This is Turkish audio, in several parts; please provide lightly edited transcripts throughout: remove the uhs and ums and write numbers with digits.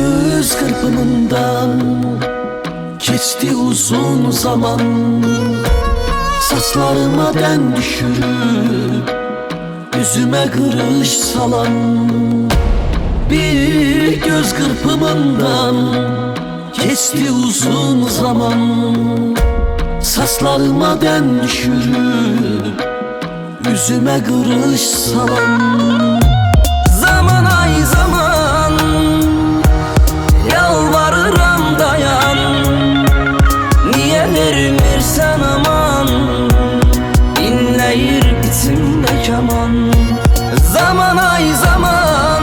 göz kırpımından geçti uzun zaman. Saçlarıma den düşürüp yüzüme kırış salan. Bir göz kırpımından geçti uzun zaman. Saçlarıma den düşürüp yüzüme kırış salan. Zaman ay zaman, yalvarıram dayan. Niye vermirsen aman, inleyir içimde keman. Zaman ay zaman,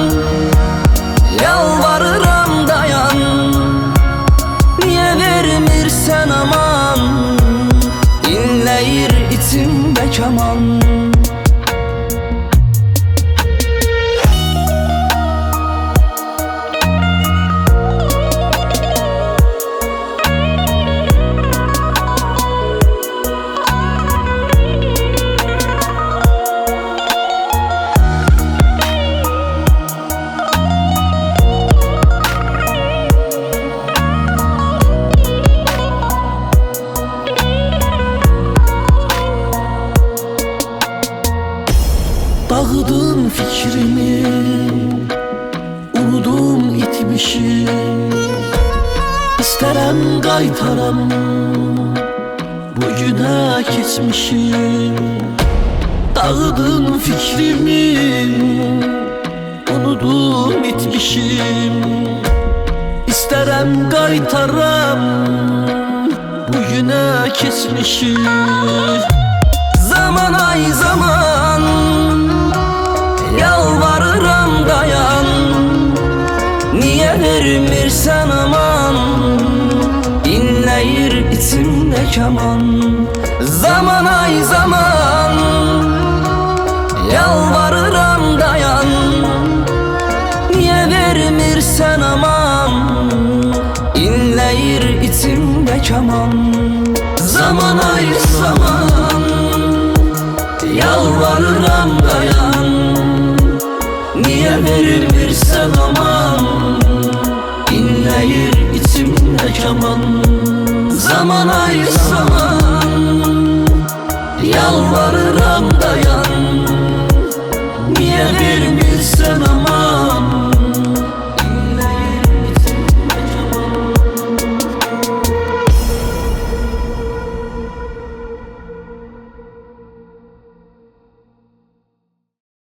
yalvarıram dayan. Niye vermirsen aman, inleyir içimde keman. Dağıdın fikrimi, unudum itmişi. İsterem qaytaram bugüne geçmişi. Dağıdın fikrimi, unudum itmişim. İsterem qaytaram bugüne geçmişi. Zaman ay zaman, yalvarıram dayan. Niye vermirsen aman, inleyir içimde keman. Zaman ay zaman, yalvarıram dayan. Niye vermirsen aman, inleyir içimde keman. Zaman ay zaman, yalvarıram dayan. Niye vermirsen aman, inleyir içimde keman. Zaman ay zaman, yalvarıram dayan.